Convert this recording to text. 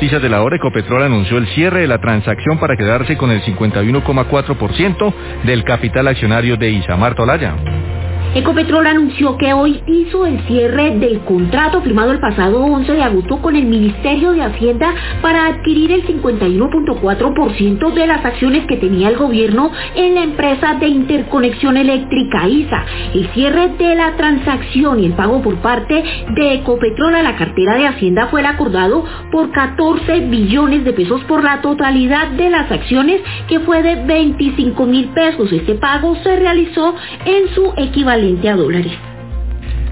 Noticias de la Hora, Ecopetrol anunció el cierre de la transacción para quedarse con el 51,4% del capital accionario de ISA. Marta Olaya. Ecopetrol anunció que hoy hizo el cierre del contrato firmado el pasado 11 de agosto con el Ministerio de Hacienda para adquirir el 51,4% de las acciones que tenía el gobierno en la empresa de interconexión eléctrica ISA. El cierre de la transacción y el pago por parte de Ecopetrol a la cartera de Hacienda fue el acordado por 14 billones de pesos por la totalidad de las acciones, que fue de 25.000 pesos. Este pago se realizó en su equivalente a dólares.